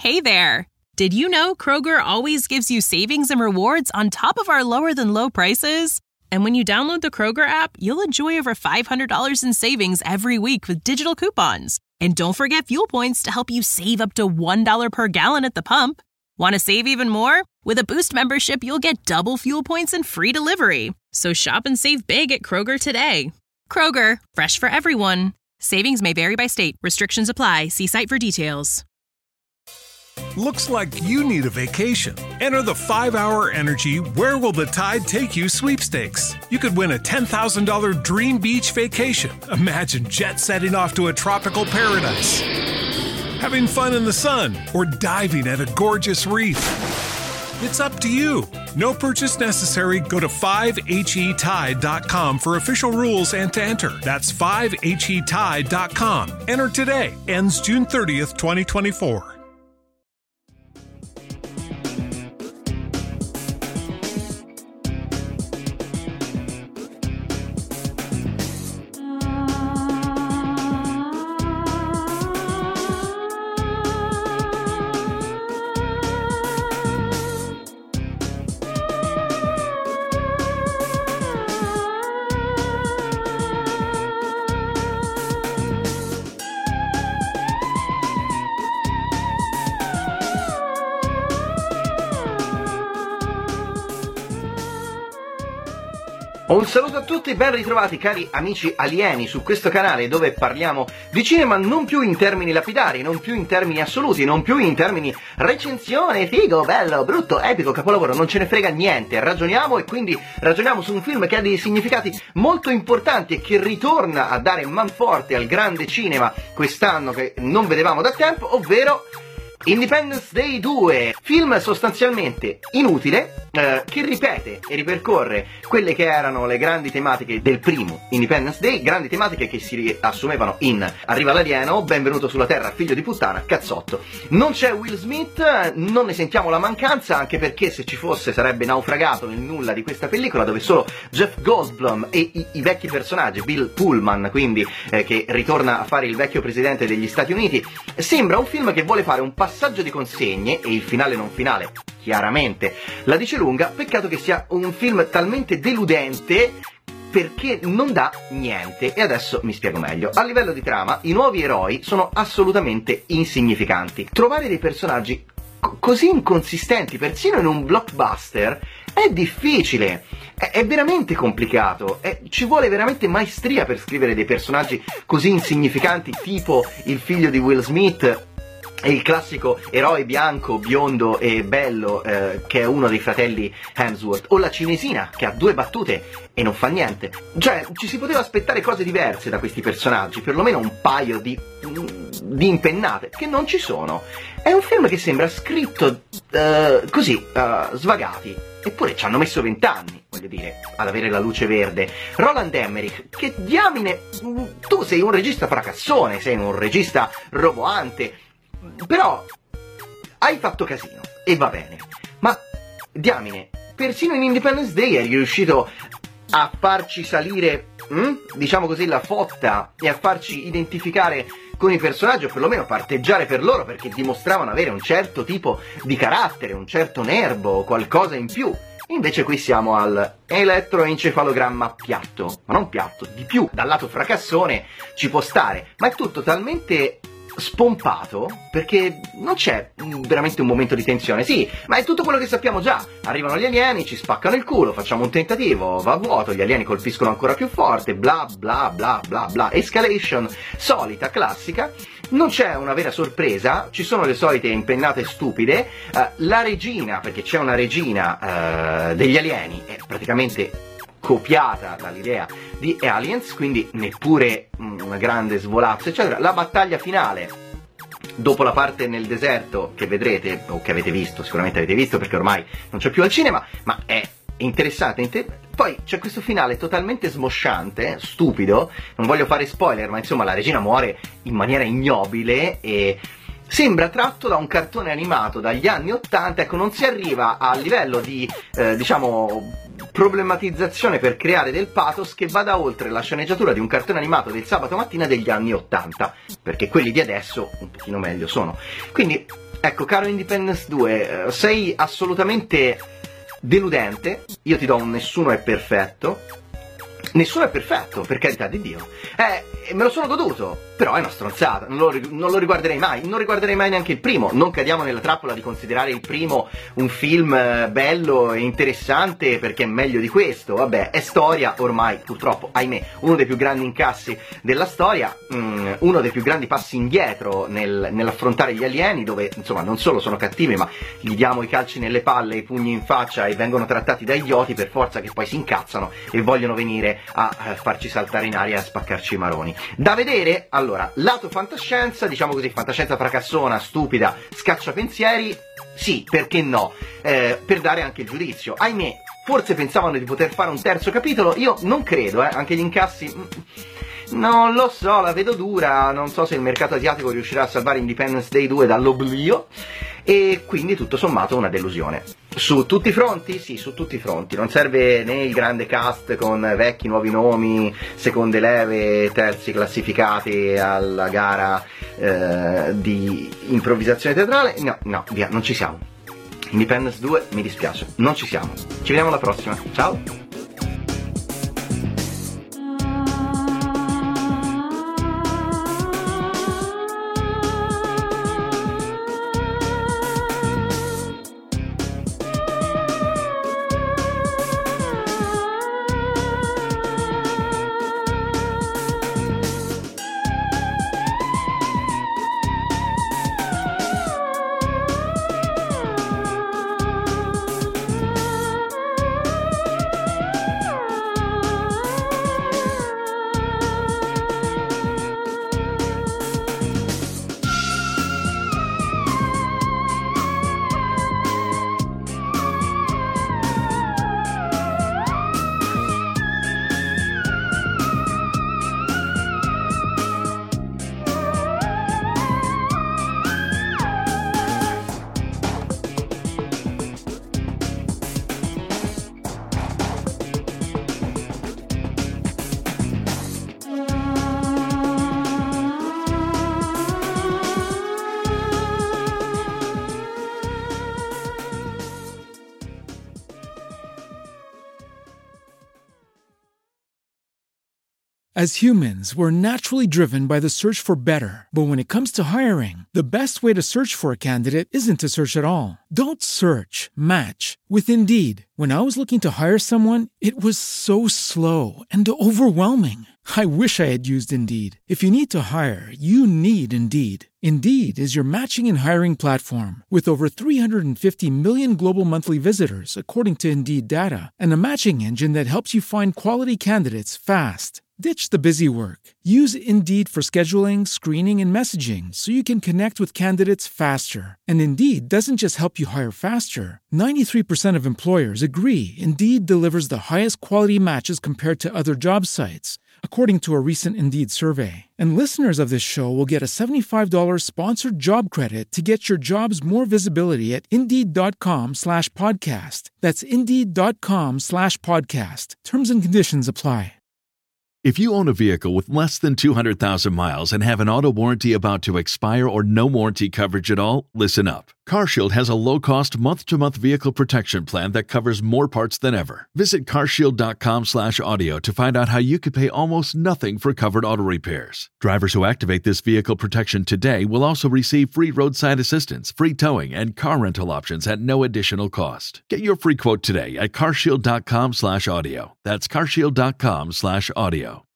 Hey there! Did you know Kroger always gives you savings and rewards on top of our lower-than-low prices? And when you download the Kroger app, you'll enjoy over $500 in savings every week with digital coupons. And don't forget fuel points to help you save up to $1 per gallon at the pump. Want to save even more? With a Boost membership, you'll get double fuel points and free delivery. So shop and save big at Kroger today. Kroger, fresh for everyone. Savings may vary by state. Restrictions apply. See site for details. Looks like you need a vacation. Enter the 5-Hour Energy Where Will the Tide Take You sweepstakes. You could win a $10,000 dream beach vacation. Imagine jet setting off to a tropical paradise, having fun in the sun, or diving at a gorgeous reef. It's up to you. No purchase necessary. Go to 5HETide.com for official rules and to enter. That's 5HETide.com. Enter today. Ends June 30th, 2024. Un saluto a tutti, ben ritrovati cari amici alieni su questo canale dove parliamo di cinema non più in termini lapidari, non più in termini assoluti, non più in termini recensione, figo, bello, brutto, epico, capolavoro, non ce ne frega niente, ragioniamo e quindi ragioniamo su un film che ha dei significati molto importanti e che ritorna a dare manforte al grande cinema quest'anno che non vedevamo da tempo, ovvero Independence Day 2, film sostanzialmente inutile, che ripete e ripercorre quelle che erano le grandi tematiche del primo Independence Day, grandi tematiche che si riassumevano in arriva l'alieno, benvenuto sulla Terra, figlio di puttana, cazzotto. Non c'è Will Smith, non ne sentiamo la mancanza, anche perché se ci fosse sarebbe naufragato nel nulla di questa pellicola, dove solo Jeff Goldblum e i vecchi personaggi, Bill Pullman, quindi che ritorna a fare il vecchio presidente degli Stati Uniti. Sembra un film che vuole fare un passaggio di consegne, e il finale non finale chiaramente la dice lunga. Peccato che sia un film talmente deludente perché non dà niente, e adesso mi spiego meglio. A livello di trama, i nuovi eroi sono assolutamente insignificanti. Trovare dei personaggi così inconsistenti, persino in un blockbuster, è difficile, è veramente complicato, ci vuole veramente maestria per scrivere dei personaggi così insignificanti, tipo il figlio di Will Smith e il classico eroe bianco, biondo e bello che è uno dei fratelli Hemsworth, o la cinesina che ha 2 battute e non fa niente. Cioè, ci si poteva aspettare cose diverse da questi personaggi, perlomeno un paio di impennate, che non ci sono. È un film che sembra scritto così, svagati, eppure ci hanno messo 20 anni, voglio dire, ad avere la luce verde. Roland Emmerich, che diamine, tu sei un regista fracassone, sei un regista roboante, però hai fatto casino, e va bene, ma diamine, persino in Independence Day eri riuscito a farci salire, diciamo così, la fotta e a farci identificare con i personaggi, o perlomeno parteggiare per loro, perché dimostravano avere un certo tipo di carattere, un certo nervo, qualcosa in più. Invece qui siamo al elettroencefalogramma piatto, ma non piatto, di più. Dal lato fracassone ci può stare, ma è tutto talmente spompato perché non c'è veramente un momento di tensione. Sì, ma è tutto quello che sappiamo già. Arrivano gli alieni, ci spaccano il culo, facciamo un tentativo, va a vuoto, gli alieni colpiscono ancora più forte, bla bla bla bla bla, escalation solita, classica. Non c'è una vera sorpresa, ci sono le solite impennate stupide. La regina, perché c'è una regina degli alieni, è praticamente copiata dall'idea di Aliens, quindi neppure una grande svolazzo, eccetera. La battaglia finale, dopo la parte nel deserto, che vedrete, o che avete visto, sicuramente avete visto perché ormai non c'è più al cinema, ma è interessante. Poi c'è questo finale totalmente smosciante, stupido, non voglio fare spoiler, ma insomma la regina muore in maniera ignobile e sembra tratto da un cartone animato dagli anni '80, ecco, non si arriva al livello di, diciamo, problematizzazione per creare del pathos che vada oltre la sceneggiatura di un cartone animato del sabato mattina degli anni '80, perché quelli di adesso un pochino meglio sono. Quindi Ecco, caro Independence 2, sei assolutamente deludente. Io ti do un nessuno è perfetto. Nessuno è perfetto, per carità di Dio. Me lo sono goduto, però è una stronzata, non lo riguarderei mai, non riguarderei mai neanche il primo. Non cadiamo nella trappola di considerare il primo un film bello e interessante perché è meglio di questo. Vabbè, è storia ormai, purtroppo, ahimè, uno dei più grandi incassi della storia, uno dei più grandi passi indietro nell'affrontare gli alieni, dove insomma non solo sono cattivi, ma gli diamo i calci nelle palle, i pugni in faccia e vengono trattati da idioti per forza, che poi si incazzano e vogliono venire a farci saltare in aria e a spaccarci i maroni. Da vedere, allora, lato fantascienza, diciamo così, fantascienza fracassona, stupida, scacciapensieri, sì, perché no, per dare anche il giudizio. Ahimè, forse pensavano di poter fare un terzo capitolo, io non credo, anche gli incassi, non lo so, la vedo dura, non so se il mercato asiatico riuscirà a salvare Independence Day 2 dall'oblio, e quindi tutto sommato una delusione. Su tutti i fronti? Sì, su tutti i fronti. Non serve né il grande cast con vecchi nuovi nomi, seconde leve, terzi classificati alla gara di improvvisazione teatrale. No, via, non ci siamo. Independence 2, mi dispiace, non ci siamo. Ci vediamo alla prossima, ciao! As humans, we're naturally driven by the search for better. But when it comes to hiring, the best way to search for a candidate isn't to search at all. Don't search, match with Indeed. When I was looking to hire someone, it was so slow and overwhelming. I wish I had used Indeed. If you need to hire, you need Indeed. Indeed is your matching and hiring platform with over 350 million global monthly visitors, according to Indeed data, and a matching engine that helps you find quality candidates fast. Ditch the busy work. Use Indeed for scheduling, screening, and messaging so you can connect with candidates faster. And Indeed doesn't just help you hire faster. 93% of employers agree Indeed delivers the highest quality matches compared to other job sites, according to a recent Indeed survey. And listeners of this show will get a $75 sponsored job credit to get your jobs more visibility at Indeed.com/podcast. That's Indeed.com/podcast. Terms and conditions apply. If you own a vehicle with less than 200,000 miles and have an auto warranty about to expire or no warranty coverage at all, listen up. CarShield has a low-cost month-to-month vehicle protection plan that covers more parts than ever. Visit carshield.com/audio to find out how you could pay almost nothing for covered auto repairs. Drivers who activate this vehicle protection today will also receive free roadside assistance, free towing, and car rental options at no additional cost. Get your free quote today at carshield.com/audio. That's carshield.com/audio.